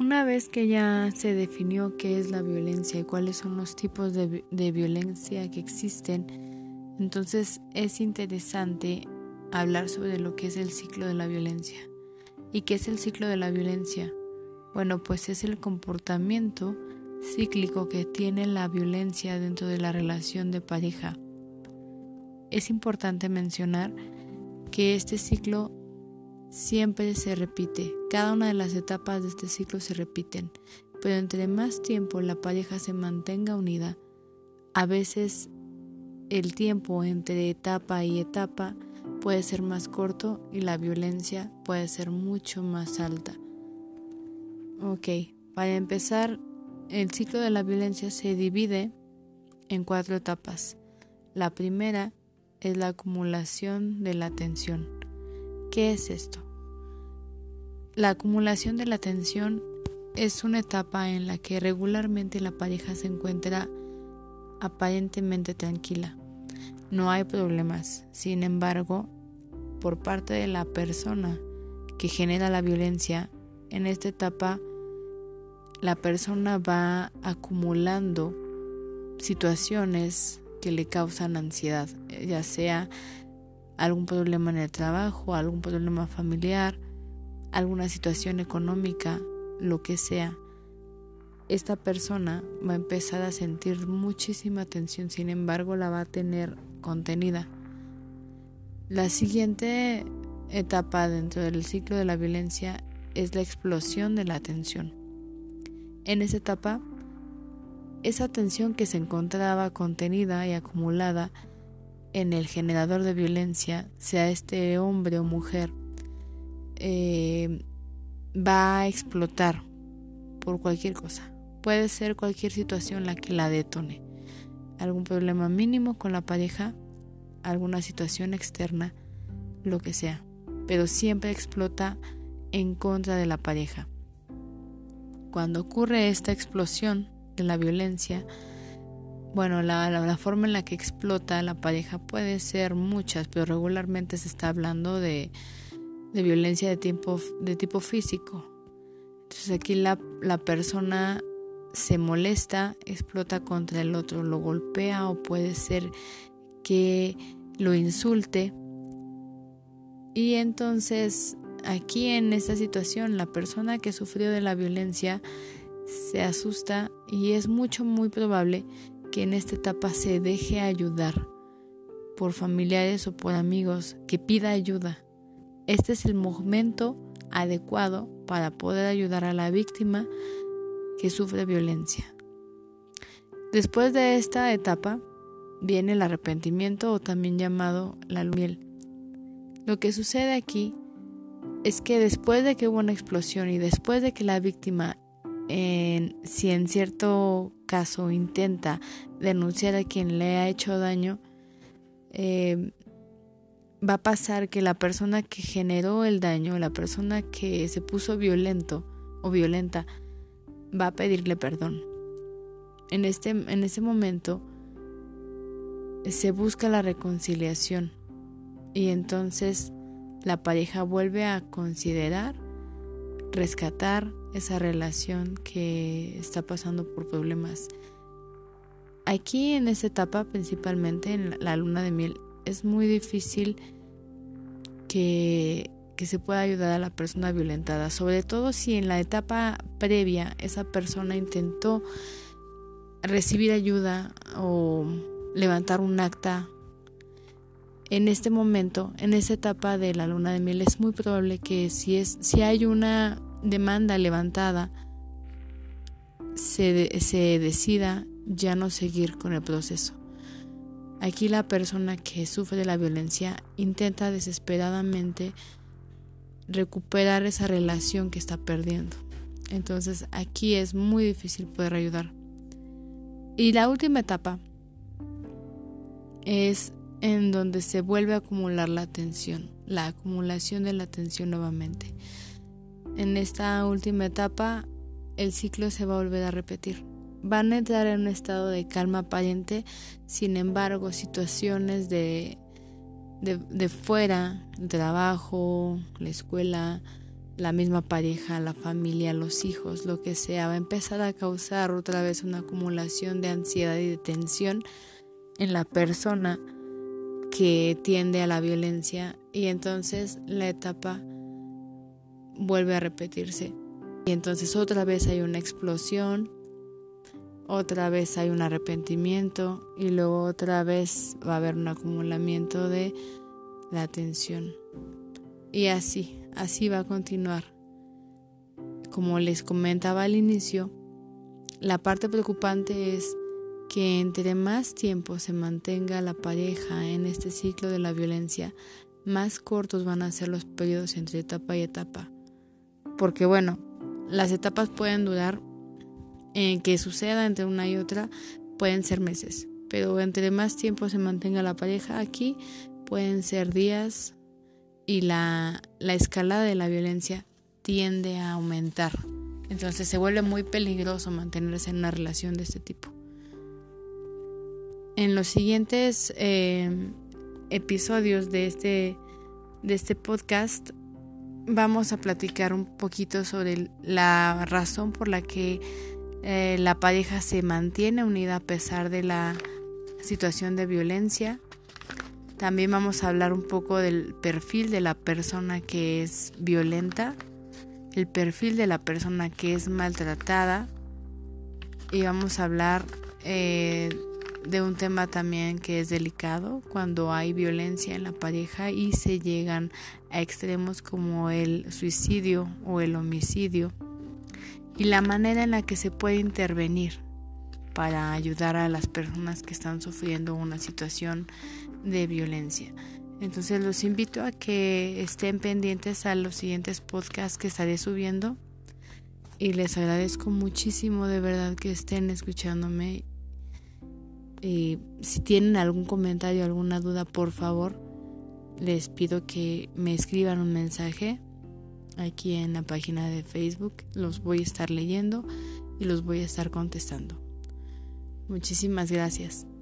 Una vez que ya se definió qué es la violencia y cuáles son los tipos de violencia que existen, entonces es interesante hablar sobre lo que es el ciclo de la violencia. ¿Y qué es el ciclo de la violencia? Bueno, pues es el comportamiento cíclico que tiene la violencia dentro de la relación de pareja. Es importante mencionar que este ciclo siempre se repite. Cada una de las etapas de este ciclo se repiten, pero entre más tiempo la pareja se mantenga unida, a veces el tiempo entre etapa y etapa puede ser más corto y la violencia puede ser mucho más alta. Ok, para empezar, el ciclo de la violencia se divide en 4 etapas. La primera es la acumulación de la tensión. ¿Qué es esto? La acumulación de la tensión es una etapa en la que regularmente la pareja se encuentra aparentemente tranquila. No hay problemas. Sin embargo, por parte de la persona que genera la violencia, en esta etapa la persona va acumulando situaciones que le causan ansiedad, ya sea algún problema en el trabajo, algún problema familiar, alguna situación económica, lo que sea. Esta persona va a empezar a sentir muchísima tensión, sin embargo la va a tener contenida. La siguiente etapa dentro del ciclo de la violencia es la explosión de la tensión. En esa etapa, esa tensión que se encontraba contenida y acumulada en el generador de violencia, sea este hombre o mujer, va a explotar por cualquier cosa. Puede ser cualquier situación la que la detone. Algún problema mínimo con la pareja, alguna situación externa, lo que sea. Pero siempre explota en contra de la pareja. Cuando ocurre esta explosión de la violencia, bueno, la forma en la que explota la pareja puede ser muchas, pero regularmente se está hablando de violencia de tipo físico. Entonces aquí la persona se molesta, explota contra el otro, lo golpea o puede ser que lo insulte. Y entonces aquí en esta situación la persona que sufrió de la violencia se asusta y es muy probable que en esta etapa se deje ayudar por familiares o por amigos, que pida ayuda. Este es el momento adecuado para poder ayudar a la víctima que sufre violencia. Después de esta etapa viene el arrepentimiento o también llamado la luna de miel. Lo que sucede aquí es que después de que hubo una explosión y después de que la víctima, si en cierto caso intenta denunciar a quien le ha hecho daño, va a pasar que la persona que generó el daño, la persona que se puso violento o violenta, va a pedirle perdón. En ese momento se busca la reconciliación y entonces la pareja vuelve a considerar rescatar esa relación que está pasando por problemas. Aquí en esta etapa, principalmente en la luna de miel, es muy difícil que se pueda ayudar a la persona violentada, sobre todo si en la etapa previa esa persona intentó recibir ayuda o levantar un acta. En este momento, en esa etapa de la luna de miel, es muy probable que si hay una demanda levantada, se decida ya no seguir con el proceso. Aquí la persona que sufre de la violencia intenta desesperadamente recuperar esa relación que está perdiendo. Entonces aquí es muy difícil poder ayudar. Y la última etapa es en donde se vuelve a acumular la tensión, la acumulación de la tensión nuevamente. En esta última etapa el ciclo se va a volver a repetir. Van a entrar en un estado de calma aparente, sin embargo situaciones de fuera, el trabajo, la escuela, la misma pareja, la familia, los hijos, lo que sea, va a empezar a causar otra vez una acumulación de ansiedad y de tensión en la persona que tiende a la violencia, y entonces la etapa vuelve a repetirse. Y entonces otra vez hay una explosión, otra vez hay un arrepentimiento y luego otra vez va a haber un acumulamiento de la tensión. Y así va a continuar. Como les comentaba al inicio, la parte preocupante es que entre más tiempo se mantenga la pareja en este ciclo de la violencia, más cortos van a ser los periodos entre etapa y etapa. Porque bueno, las etapas pueden durar, que suceda entre una y otra, pueden ser meses. Pero entre más tiempo se mantenga la pareja aquí, pueden ser días, y la escalada de la violencia tiende a aumentar. Entonces se vuelve muy peligroso mantenerse en una relación de este tipo. En los siguientes episodios de este podcast vamos a platicar un poquito sobre la razón por la que la pareja se mantiene unida a pesar de la situación de violencia. También vamos a hablar un poco del perfil de la persona que es violenta, el perfil de la persona que es maltratada, y vamos a hablar de un tema también que es delicado cuando hay violencia en la pareja y se llegan a extremos como el suicidio o el homicidio, y la manera en la que se puede intervenir para ayudar a las personas que están sufriendo una situación de violencia. Entonces los invito a que estén pendientes a los siguientes podcasts que estaré subiendo, y les agradezco muchísimo de verdad que estén escuchándome. Si tienen algún comentario, alguna duda, por favor les pido que me escriban un mensaje aquí en la página de Facebook. Los voy a estar leyendo y los voy a estar contestando. Muchísimas gracias.